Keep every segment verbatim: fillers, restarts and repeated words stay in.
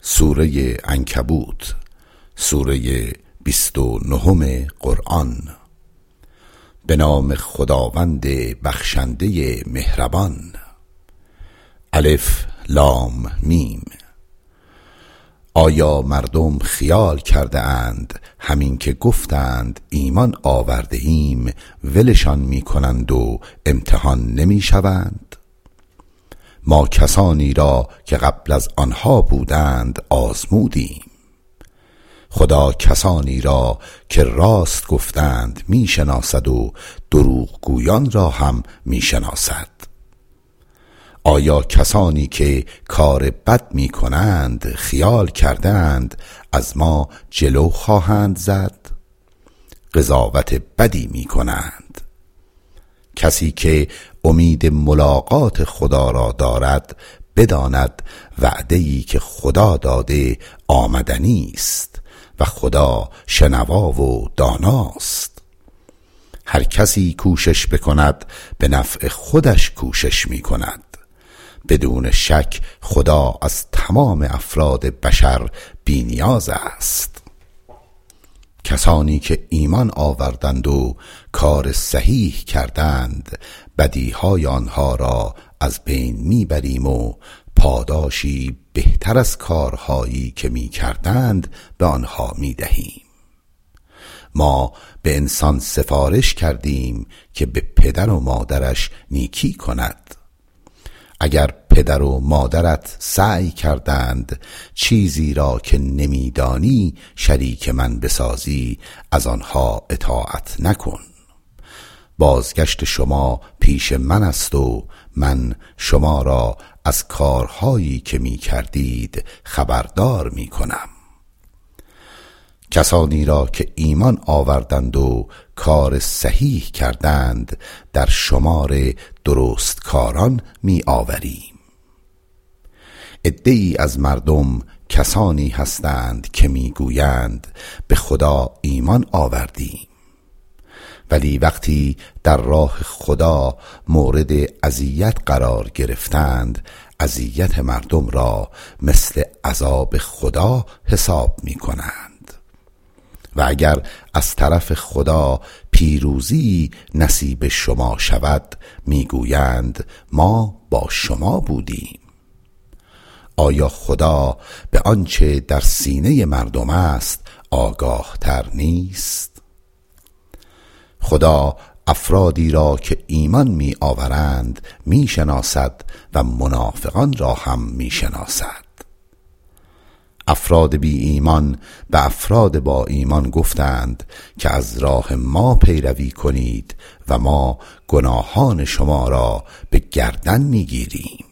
سوره عنکبوت، سوره بیست و نهم قرآن. به نام خداوند بخشنده مهربان. الف لام میم. آیا مردم خیال کرده اند همین که گفتند ایمان آورده ایم ولشان می کنند و امتحان نمی شوند؟ ما کسانی را که قبل از آنها بودند آزمودیم. خدا کسانی را که راست گفتند می شناسد و دروغگویان را هم می شناسد. آیا کسانی که کار بد می کنند خیال کردند از ما جلو خواهند زد؟ قضاوت بدی می کنند. کسی که امید ملاقات خدا را دارد بداند وعده‌ای که خدا داده آمدنی است و خدا شنوا و داناست. هر کسی کوشش بکند به نفع خودش کوشش می کند. بدون شک خدا از تمام افراد بشر بی‌نیاز است. کسانی که ایمان آوردند و کار صحیح کردند بدیهای آنها را از بین میبریم و پاداشی بهتر از کارهایی که میکردند به آنها میدهیم. ما به انسان سفارش کردیم که به پدر و مادرش نیکی کند. اگر پدر و مادرت سعی کردند چیزی را که نمیدانی شریک من بسازی از آنها اطاعت نکن. بازگشت شما پیش من است و من شما را از کارهایی که می کردید خبردار می کنم. کسانی را که ایمان آوردند و کار صحیح کردند در شمار درستکاران می آوریم. عده‌ای از مردم کسانی هستند که می گویند به خدا ایمان آوردیم، ولی وقتی در راه خدا مورد اذیت قرار گرفتند اذیت مردم را مثل عذاب خدا حساب می کنند. و اگر از طرف خدا پیروزی نصیب شما شود میگویند ما با شما بودیم. آیا خدا به آنچه در سینه مردم است آگاه تر نیست؟ خدا افرادی را که ایمان می آورند می شناسد و منافقان را هم می شناسد. افراد بی ایمان به افراد با ایمان گفتند که از راه ما پیروی کنید و ما گناهان شما را به گردن میگیریم.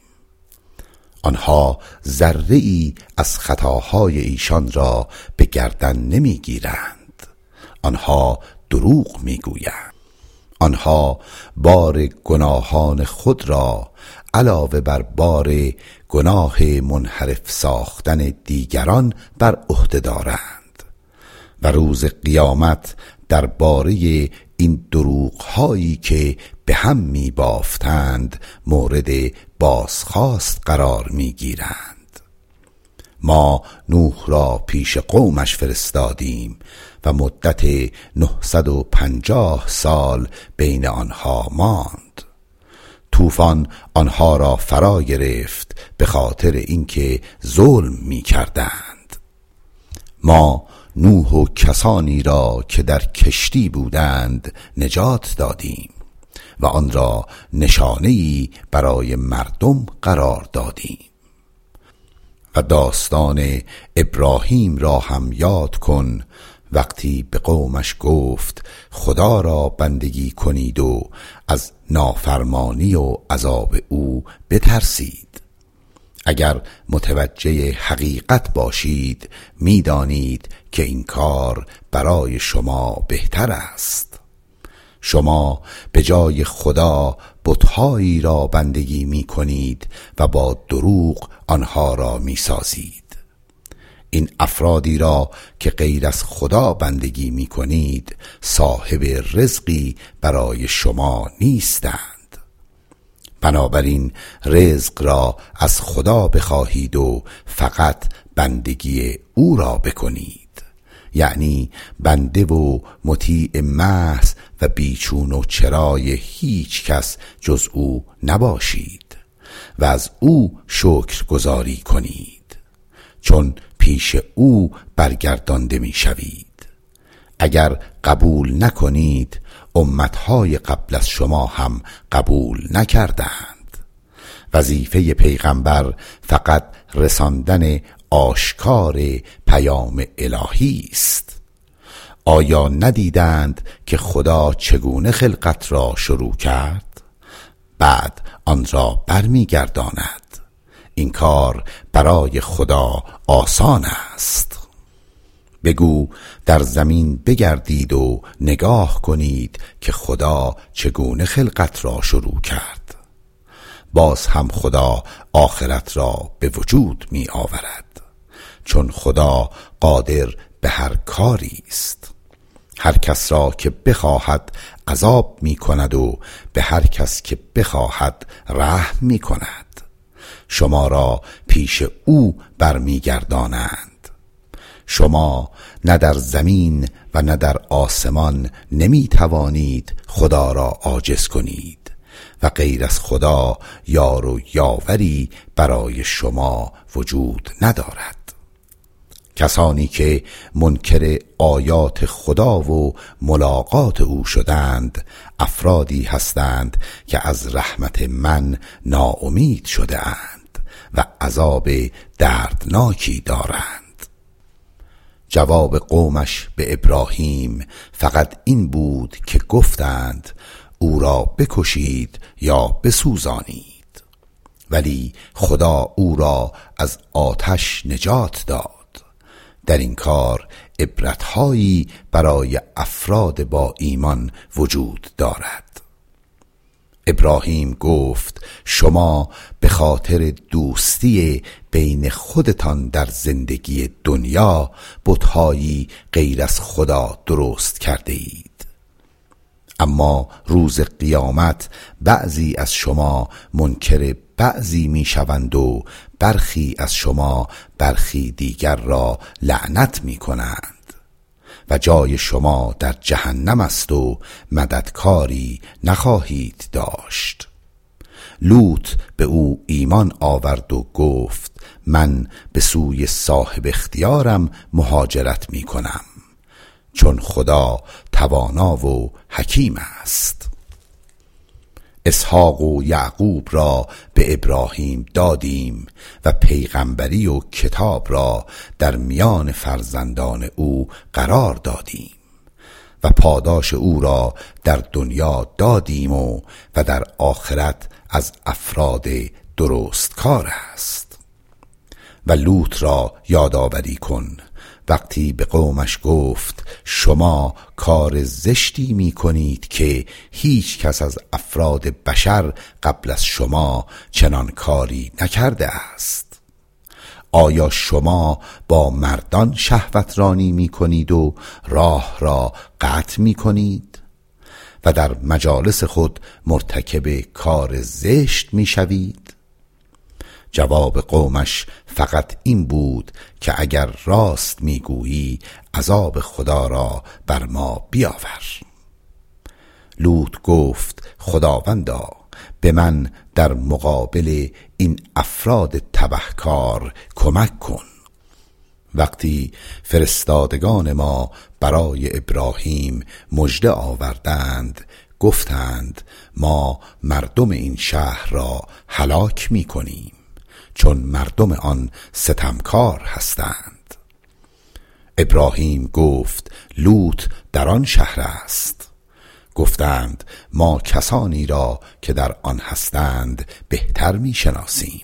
آنها ذره‌ای از خطاهای ایشان را به گردن نمیگیرند. آنها دروغ میگویند. آنها بار گناهان خود را علاوه بر بار گناه منحرف ساختن دیگران بر عهده دارند و روز قیامت درباره این دروغ‌هایی که به هم می بافتند مورد بازخواست قرار می گیرند. ما نوح را پیش قومش فرستادیم و مدت نهصد و پنجاه سال بین آنها ماند. طوفان آنها را فرا گرفت به خاطر اینکه ظلم می کردند. ما نوح و کسانی را که در کشتی بودند نجات دادیم و آن را نشانه‌ای برای مردم قرار دادیم. و داستان ابراهیم را هم یاد کن وقتی به قومش گفت خدا را بندگی کنید و از نافرمانی و عذاب او بترسید. اگر متوجه حقیقت باشید میدانید که این کار برای شما بهتر است. شما به جای خدا بت‌هایی را بندگی می کنید و با دروغ آنها را می سازید. این افرادی را که غیر از خدا بندگی می کنید صاحب رزقی برای شما نیستند. بنابراین رزق را از خدا بخواهید و فقط بندگی او را بکنید، یعنی بنده و مطیع محض و بیچون و چرای هیچ کس جز او نباشید و از او شکر گزاری کنید، چون پیش او برگردانده می شوید. اگر قبول نکنید امتهای قبل از شما هم قبول نکردند. وظیفه پیغمبر فقط رساندن آشکار پیام الهی است. آیا ندیدند که خدا چگونه خلقت را شروع کرد؟ بعد آن را برمی گرداند. این کار برای خدا آسان است. بگو در زمین بگردید و نگاه کنید که خدا چگونه خلقت را شروع کرد. باز هم خدا آخرت را به وجود می آورد، چون خدا قادر به هر کاری است. هر کس را که بخواهد عذاب می کند و به هر کس که بخواهد رحم می کند. شما را پیش او برمی گردانند. شما نه در زمین و نه در آسمان نمی توانید خدا را عاجز کنید و غیر از خدا یار و یاوری برای شما وجود ندارد. کسانی که منکر آیات خدا و ملاقات او شدند افرادی هستند که از رحمت من ناامید شده اند و عذاب دردناکی دارند. جواب قومش به ابراهیم فقط این بود که گفتند او را بکشید یا بسوزانید، ولی خدا او را از آتش نجات داد. در این کار عبرتهایی برای افراد با ایمان وجود دارد. ابراهیم گفت شما به خاطر دوستی بین خودتان در زندگی دنیا بت‌هایی غیر از خدا درست کرده اید، اما روز قیامت بعضی از شما منکر بعضی می شوند و برخی از شما برخی دیگر را لعنت می کنند و جای شما در جهنم است و مددکاری نخواهید داشت. لوط به او ایمان آورد و گفت من به سوی صاحب اختیارم مهاجرت می کنم، چون خدا توانا و حکیم است. اسحاق و یعقوب را به ابراهیم دادیم و پیغمبری و کتاب را در میان فرزندان او قرار دادیم و پاداش او را در دنیا دادیم و و در آخرت از افراد درستکار است. و لوط را یادآوری کن وقتی به قومش گفت شما کار زشتی می کنید که هیچ کس از افراد بشر قبل از شما چنان کاری نکرده است. آیا شما با مردان شهوت رانی می کنید و راه را قطع می کنید و در مجالس خود مرتکب کار زشت می شوید؟ جواب قومش فقط این بود که اگر راست میگویی عذاب خدا را بر ما بیاور. لوط گفت خداوندا به من در مقابل این افراد تبهکار کمک کن. وقتی فرستادگان ما برای ابراهیم مژده آوردند گفتند ما مردم این شهر را هلاک می کنیم، چون مردم آن ستمکار هستند. ابراهیم گفت لوط در آن شهر است. گفتند ما کسانی را که در آن هستند بهتر می شناسیم.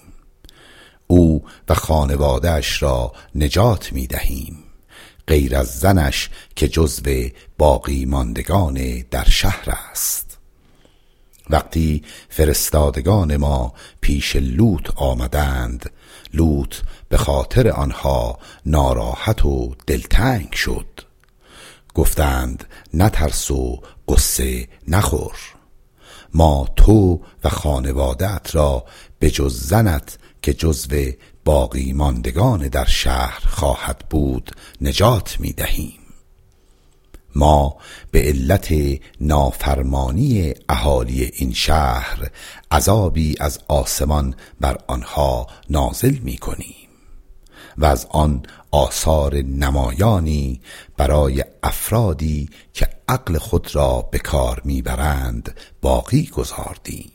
او و خانواده‌اش را نجات می دهیم، غیر از زنش که جزو باقی ماندگان در شهر است. وقتی فرستادگان ما پیش لوط آمدند لوط به خاطر آنها ناراحت و دلتنگ شد. گفتند نترس و قصه نخور، ما تو و خانواده‌ات را به جز زنت که جزو باقی ماندگان در شهر خواهد بود نجات می دهیم. ما به علت نافرمانی اهالی این شهر عذابی از آسمان بر آنها نازل می کنیم و از آن آثار نمایانی برای افرادی که عقل خود را به کار میبرند باقی گذاردیم.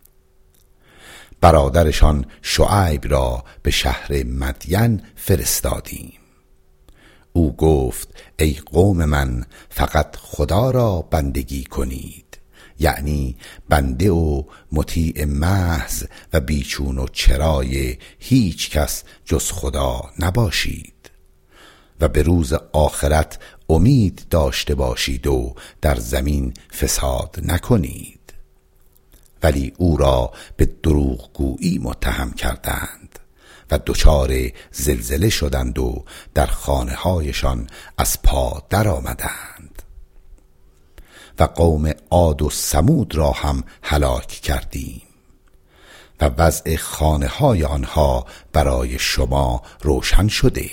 برادرشان شعیب را به شهر مدین فرستادیم. او گفت ای قوم من فقط خدا را بندگی کنید، یعنی بنده و مطیع محض و بیچون و چرای هیچ کس جز خدا نباشید و به روز آخرت امید داشته باشید و در زمین فساد نکنید. ولی او را به دروغگویی متهم کردند و دچار زلزله شدند و در خانه هایشان از پا در آمدند. و قوم عاد و ثمود را هم هلاک کردیم و وضع خانه های آنها برای شما روشن شده.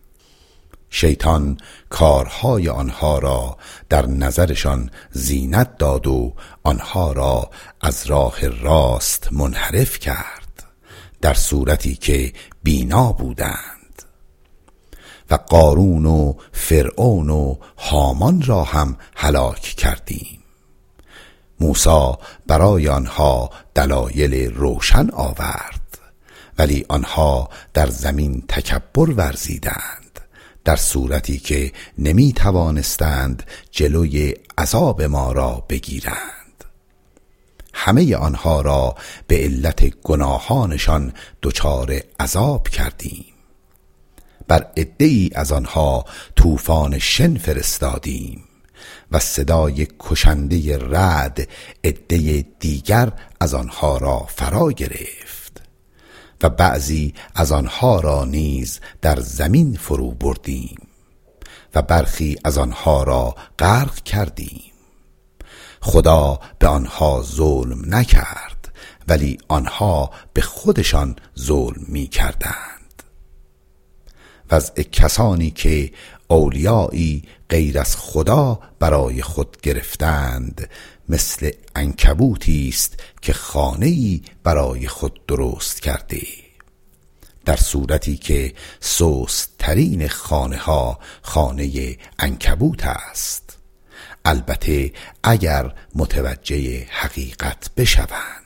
شیطان کارهای آنها را در نظرشان زینت داد و آنها را از راه راست منحرف کرد، در صورتی که بینا بودند. و قارون و فرعون و هامان را هم هلاک کردیم. موسی برای آنها دلایل روشن آورد، ولی آنها در زمین تکبر ورزیدند، در صورتی که نمی توانستند جلوی عذاب ما را بگیرند. همه آنها را به علت گناهانشان دچار عذاب کردیم. بر عده‌ای از آنها طوفان شن فرستادیم و صدای کشنده رعد عده دیگر از آنها را فرا گرفت و بعضی از آنها را نیز در زمین فرو بردیم و برخی از آنها را غرق کردیم. خدا به آنها ظلم نکرد، ولی آنها به خودشان ظلم می کردند. وضع کسانی که اولیایی غیر از خدا برای خود گرفتند مثل عنکبوتی است که خانه‌ای برای خود درست کرده، در صورتی که سست ترین خانه ها خانه عنکبوت است، البته اگر متوجه حقیقت بشوند.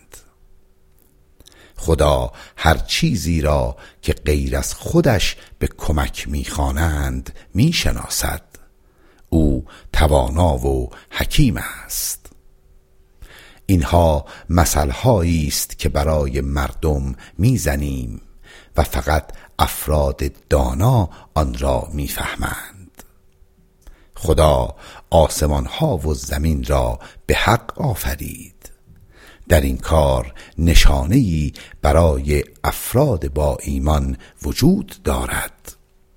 خدا هر چیزی را که غیر از خودش به کمک می‌خوانند می‌شناسد. او توانا و حکیم است. اینها مثل‌هایی است که برای مردم می‌زنیم و فقط افراد دانا آن را می‌فهمند. خدا آسمان‌ها و زمین را به حق آفرید. در این کار نشانه‌ای برای افراد با ایمان وجود دارد.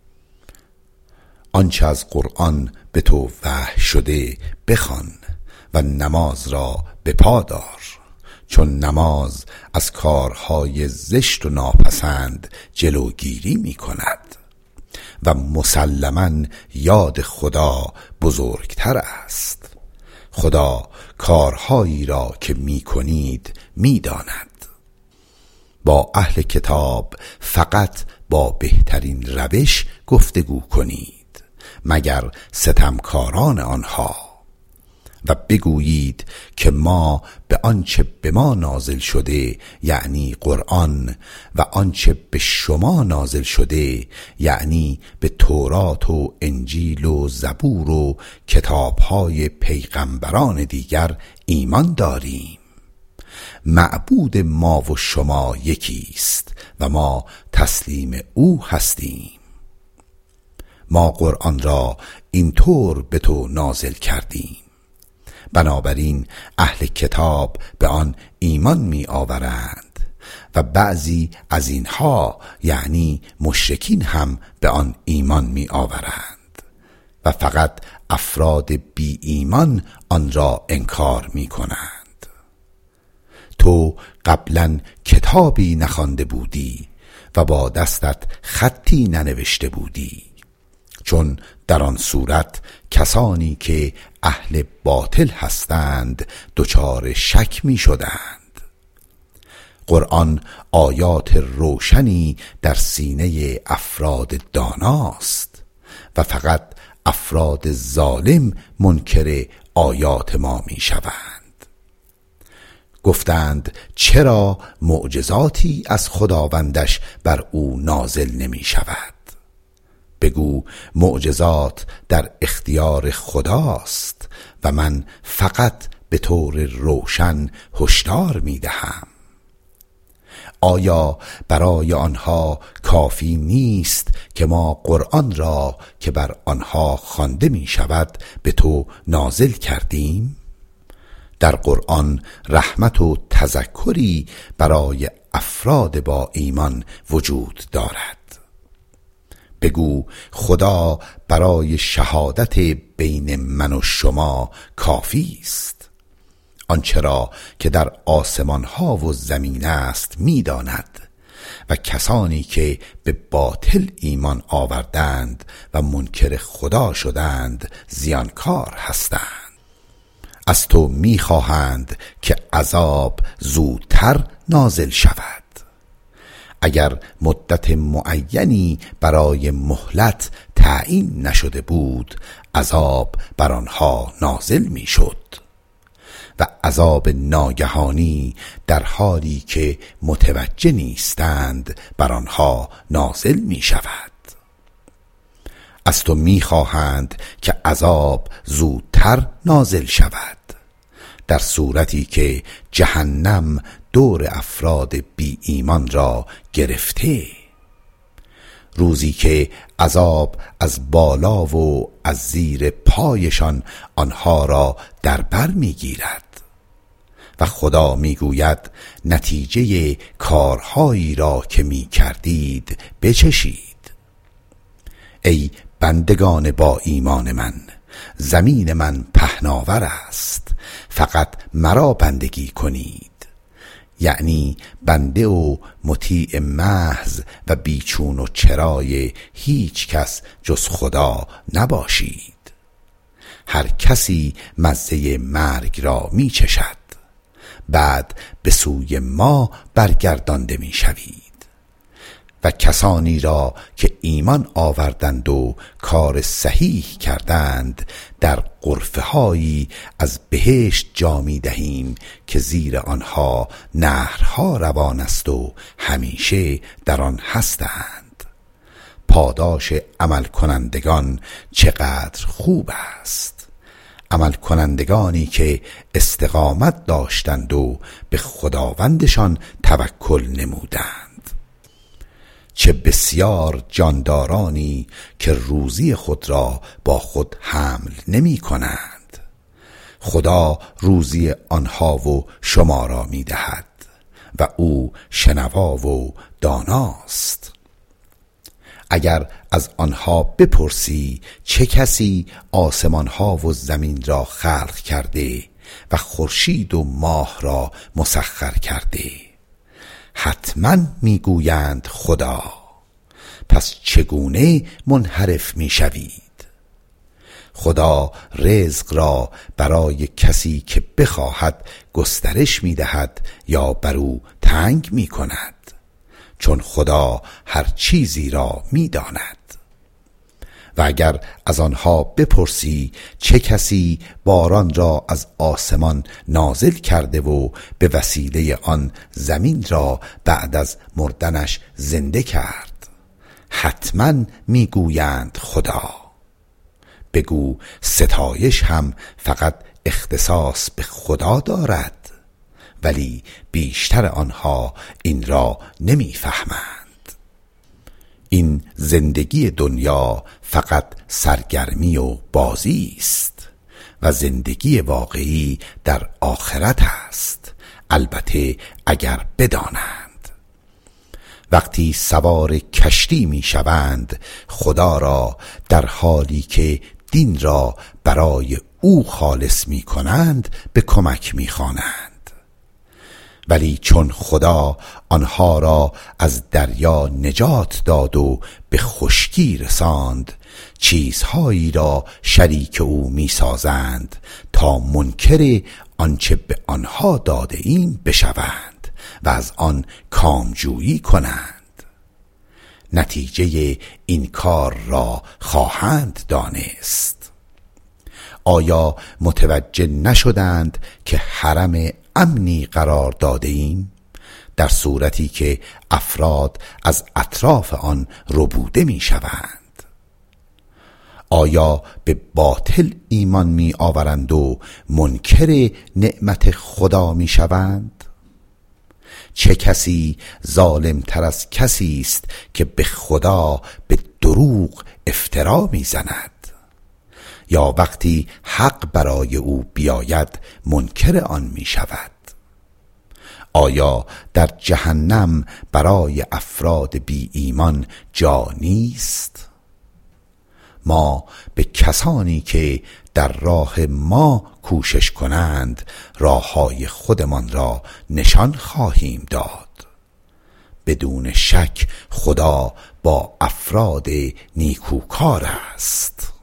آنچه از قرآن به تو وحی شده بخوان و نماز را به پا دار، چون نماز از کارهای زشت و ناپسند جلوگیری می کند و مسلماً یاد خدا بزرگتر است. خدا کارهایی را که می کنید می داند. با اهل کتاب فقط با بهترین روش گفتگو کنید، مگر ستمکاران آنها، و بگویید که ما به آنچه به ما نازل شده یعنی قرآن و آنچه به شما نازل شده یعنی به تورات و انجیل و زبور و کتابهای پیغمبران دیگر ایمان داریم. معبود ما و شما یکیست و ما تسلیم او هستیم. ما قرآن را اینطور به تو نازل کردیم، بنابراین اهل کتاب به آن ایمان می آورند و بعضی از اینها یعنی مشرکین هم به آن ایمان می آورند و فقط افراد بی ایمان آن را انکار می کنند. تو قبلا کتابی نخوانده بودی و با دستت خطی ننوشته بودی، چون در آن صورت کسانی که اهل باطل هستند دچار شک می شدند. قرآن آیات روشنی در سینه افراد داناست و فقط افراد ظالم منکر آیات ما می شوند. گفتند چرا معجزاتی از خداوندش بر او نازل نمی شود؟ بگو معجزات در اختیار خداست و من فقط به طور روشن هشدار می دهم. آیا برای آنها کافی نیست که ما قرآن را که بر آنها خوانده می شود به تو نازل کردیم؟ در قرآن رحمت و تذکری برای افراد با ایمان وجود دارد. بگو خدا برای شهادت بین من و شما کافی است. آنچه را که در آسمان ها و زمین است می داند و کسانی که به باطل ایمان آوردند و منکر خدا شدند زیانکار هستند. از تو می خواهند که عذاب زودتر نازل شود. اگر مدت معینی برای مهلت تعیین نشده بود عذاب بر آنها نازل می شد و عذاب ناگهانی در حالی که متوجه نیستند بر آنها نازل می شود. از تو می خواهند که عذاب زودتر نازل شود، در صورتی که جهنم دور افراد بی ایمان را گرفته، روزی که عذاب از بالا و از زیر پایشان آنها را در بر می گیرد و خدا می گوید نتیجه کارهایی را که می کردید بچشید. ای بندگان با ایمان من، زمین من پهناور است، فقط مرا بندگی کنید، یعنی بنده و مطیع محض و بیچون و چرای هیچ کس جز خدا نباشید. هر کسی مزه مرگ را می چشد، بعد به سوی ما برگردانده می شوید. و کسانی را که ایمان آوردند و کار صحیح کردند در غرفه هایی از بهشت جا می دهیم که زیر آنها نهرها روان است و همیشه در آن هستند. پاداش عمل کنندگان چقدر خوب است. عمل کنندگانی که استقامت داشتند و به خداوندشان توکل نمودند. چه بسیار جاندارانی که روزی خود را با خود حمل نمی کنند. خدا روزی آنها و شما را می دهد و او شنوا و داناست. اگر از آنها بپرسی چه کسی آسمان ها و زمین را خلق کرده و خورشید و ماه را مسخر کرده، حتما میگویند خدا. پس چگونه منحرف میشوید؟ خدا رزق را برای کسی که بخواهد گسترش میدهد یا بر او تنگ میکند، چون خدا هر چیزی را میداند. و اگر از آنها بپرسی چه کسی باران را از آسمان نازل کرده و به وسیله آن زمین را بعد از مردنش زنده کرد، حتما میگویند خدا. بگو ستایش هم فقط اختصاص به خدا دارد، ولی بیشتر آنها این را نمیفهمند. این زندگی دنیا فقط سرگرمی و بازی است و زندگی واقعی در آخرت است، البته اگر بدانند. وقتی سوار کشتی می شوند خدا را در حالی که دین را برای او خالص می کنند به کمک می خوانند. ولی چون خدا آنها را از دریا نجات داد و به خشکی رساند، چیزهایی را شریک او می سازند تا منکر آنچه به آنها داده ایم بشوند و از آن کامجویی کنند. نتیجه این کار را خواهند دانست. آیا متوجه نشدند که حرم امنی قرار داده ایم، در صورتی که افراد از اطراف آن ربوده می شوند؟ آیا به باطل ایمان می آورند و منکر نعمت خدا می شوند؟ چه کسی ظالم تر از کسی است که به خدا به دروغ افترا می زند یا وقتی حق برای او بیاید منکر آن می شود؟ آیا در جهنم برای افراد بی ایمان جا نیست؟ ما به کسانی که در راه ما کوشش کنند راههای خودمان را نشان خواهیم داد. بدون شک خدا با افراد نیکوکار است.